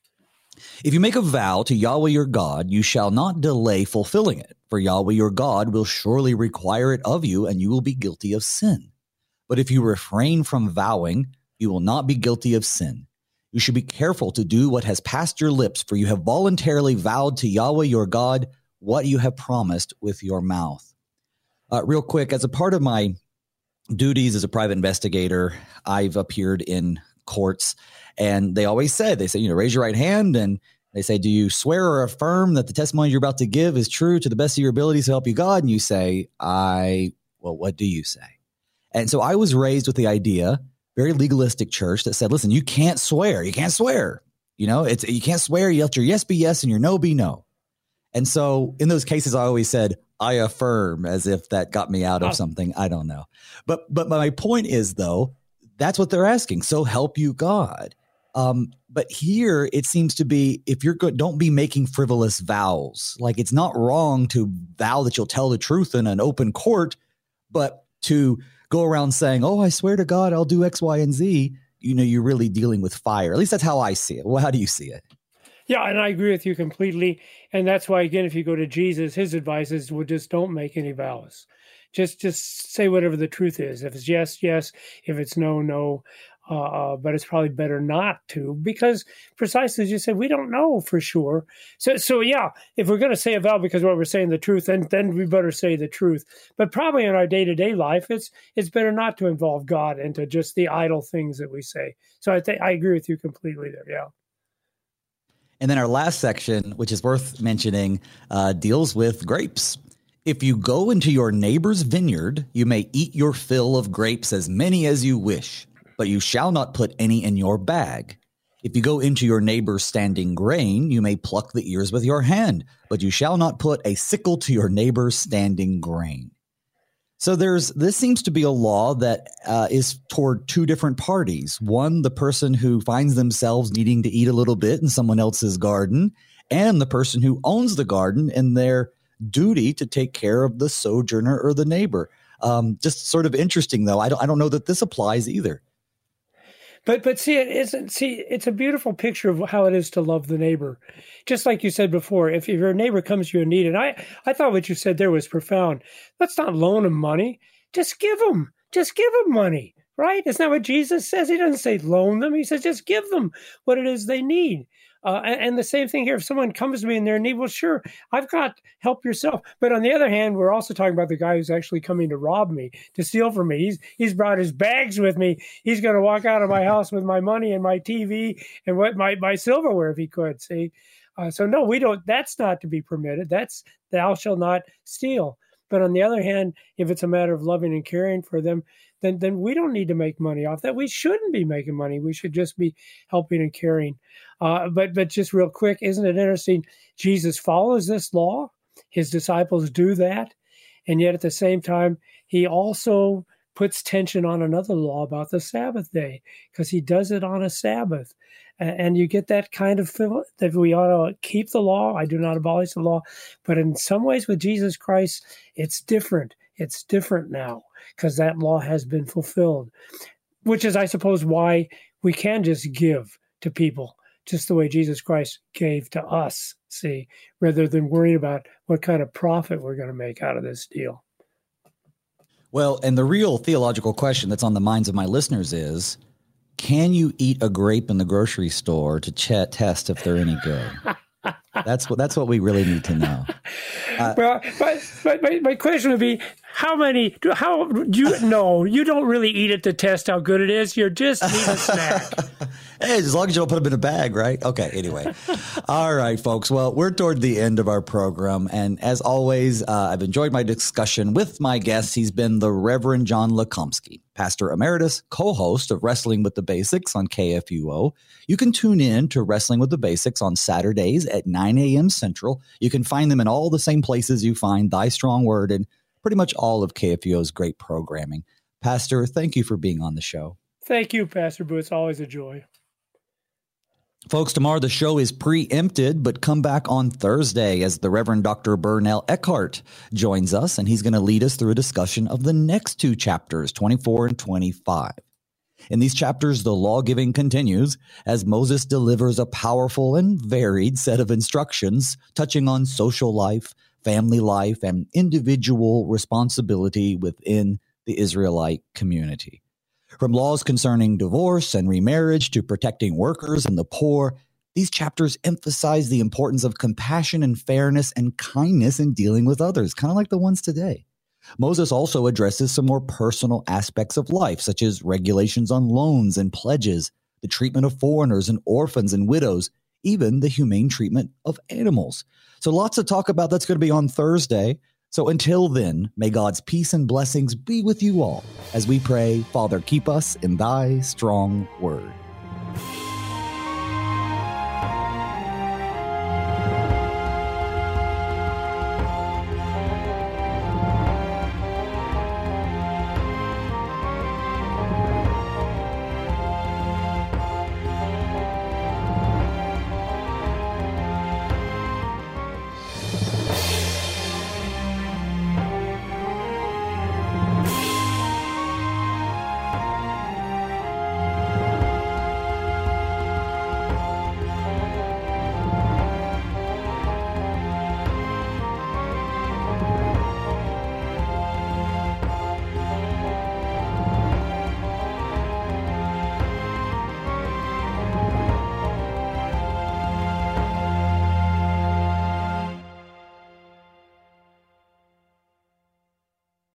If you make a vow to Yahweh your God, you shall not delay fulfilling it, for Yahweh your God will surely require it of you, and you will be guilty of sin. But if you refrain from vowing, you will not be guilty of sin. You should be careful to do what has passed your lips, for you have voluntarily vowed to Yahweh your God what you have promised with your mouth. Real quick, as a part of my duties as a private investigator, I've appeared in courts, and they say, raise your right hand, and they say, do you swear or affirm that the testimony you're about to give is true to the best of your abilities to help you God? And you say, what do you say? And so I was raised with the idea, very legalistic church, that said, listen, you can't swear. You can't swear. You can't swear. You let your yes be yes and your no be no. And so in those cases, I always said, I affirm, as if that got me out of something. I don't know. But my point is, though, that's what they're asking. So help you God. But here it seems to be, if you're good, don't be making frivolous vows. Like, it's not wrong to vow that you'll tell the truth in an open court, but to go around saying, oh, I swear to God, I'll do X, Y, and Z, you're really dealing with fire. At least that's how I see it. Well, how do you see it? Yeah, and I agree with you completely. And that's why, again, if you go to Jesus, his advice is, well, just don't make any vows. Just say whatever the truth is. If it's yes, yes. If it's no, no. But it's probably better not to, because precisely as you said, we don't know for sure. So yeah, if we're going to say a vow because we're saying the truth, then we better say the truth. But probably in our day-to-day life, it's better not to involve God into just the idle things that we say. So I agree with you completely there. Yeah. And then our last section, which is worth mentioning, deals with grapes. If you go into your neighbor's vineyard, you may eat your fill of grapes, as many as you wish, but you shall not put any in your bag. If you go into your neighbor's standing grain, you may pluck the ears with your hand, but you shall not put a sickle to your neighbor's standing grain. So this seems to be a law that is toward two different parties. One, the person who finds themselves needing to eat a little bit in someone else's garden, and the person who owns the garden and their duty to take care of the sojourner or the neighbor. Just sort of interesting, though. I don't know that this applies either. But it's a beautiful picture of how it is to love the neighbor. Just like you said before, if your neighbor comes to you in need, and I thought what you said there was profound. Let's not loan them money. Just give them money, right? Isn't that what Jesus says? He doesn't say loan them. He says just give them what it is they need. And the same thing here. If someone comes to me and they're in need, well, sure, I've got help yourself. But on the other hand, we're also talking about the guy who's actually coming to rob me, to steal from me. He's brought his bags with me. He's going to walk out of my house with my money and my TV and what my silverware if he could. See, so no, we don't. That's not to be permitted. That's thou shalt not steal. But on the other hand, if it's a matter of loving and caring for them, then we don't need to make money off that. We shouldn't be making money. We should just be helping and caring. But just real quick, isn't it interesting? Jesus follows this law. His disciples do that. And yet at the same time, he also puts tension on another law about the Sabbath day, because he does it on a Sabbath. And you get that kind of feel that we ought to keep the law. I do not abolish the law. But in some ways with Jesus Christ, it's different. It's different now because that law has been fulfilled, which is, I suppose, why we can just give to people just the way Jesus Christ gave to us, see, rather than worrying about what kind of profit we're going to make out of this deal. Well, and the real theological question that's on the minds of my listeners is, can you eat a grape in the grocery store to test if they're any good? That's what we really need to know. Well, but my question would be, you don't really eat it to test how good it is. You're just eating a snack. Hey, as long as you don't put them in a bag, right? Okay, anyway. All right, folks. Well, we're toward the end of our program. And as always, I've enjoyed my discussion with my guest. He's been the Reverend John Lekomsky, Pastor Emeritus, co-host of Wrestling with the Basics on KFUO. You can tune in to Wrestling with the Basics on Saturdays at 9 a.m. Central. You can find them in all the same places you find Thy Strong Word and pretty much all of KFUO's great programming. Pastor, thank you for being on the show. Thank you, Pastor Boo. It's always a joy. Folks, tomorrow the show is preempted, but come back on Thursday as the Reverend Dr. Bernal Eckhart joins us, and he's going to lead us through a discussion of the next two chapters, 24 and 25. In these chapters, the law-giving continues as Moses delivers a powerful and varied set of instructions touching on social life, family life, and individual responsibility within the Israelite community. From laws concerning divorce and remarriage to protecting workers and the poor, these chapters emphasize the importance of compassion and fairness and kindness in dealing with others, kind of like the ones today. Moses also addresses some more personal aspects of life, such as regulations on loans and pledges, the treatment of foreigners and orphans and widows, even the humane treatment of animals. So lots to talk about. That's going to be on Thursday. So until then, may God's peace and blessings be with you all as we pray, Father, keep us in thy strong word.